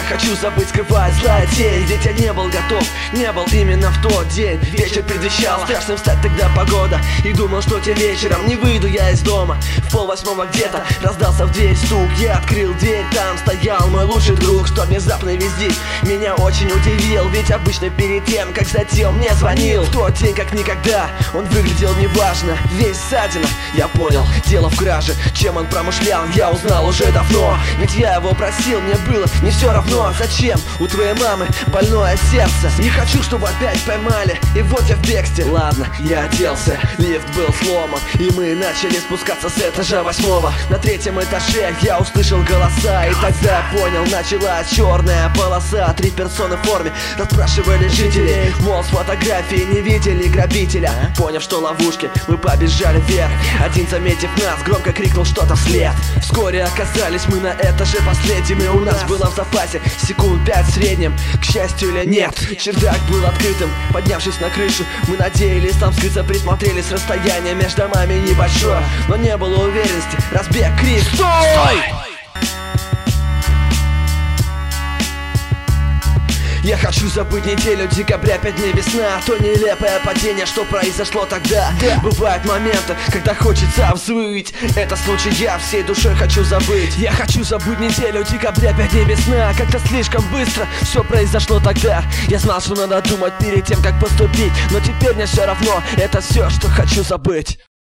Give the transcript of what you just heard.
хочу забыть, скрывая злая тень. Ведь я не был готов, не был именно в тот день. Вечер предвещал страшным стать тогда погода. И думал, что тем вечером не выйду я из дома. В 7:30 где-то раздался в дверь стук. Я открыл дверь, там стоял мой лучший друг. Что внезапный визит меня очень удивил. Ведь обычно перед тем, как зайти, он мне звонил. В тот день как никогда он выглядел неважно. Весь ссадина, я понял, дело в краже. Чем он промышлял, я узнал уже давно. Ведь я его просил, мне было не все равно. Зачем у твоей мамы больное сердце? Не хочу, чтобы опять поймали, и вот я в бегстве. Ладно, я оделся, лифт был сломан, и мы начали спускаться с этажа 8. На 3-м этаже я услышал голоса. И тогда я понял, началась черная полоса. 3 персоны в форме расспрашивали жителей, мол, с фотографии не видели грабителя. Поняв, что ловушки, мы побежали вверх. Один, заметив нас, громко крикнул что-то вслед. Вскоре оказались мы на этаже последним, и у нас было в запасе секунд 5 в среднем. К счастью или нет, чердак был открытым. Поднявшись на крышу, мы надеялись там скрыться. Присмотрелись, расстояние между домами небольшое, но не было уверенности. Разбег, крик: «Стой!» Я хочу забыть неделю декабря, 5 дней весна. То нелепое падение, что произошло тогда. Бывают моменты, когда хочется взвыть. Это случай, я всей душой хочу забыть. Я хочу забыть неделю декабря, 5 дней весна. Как-то слишком быстро все произошло тогда. Я знал, что надо думать перед тем, как поступить, но теперь мне все равно. Это все, что хочу забыть.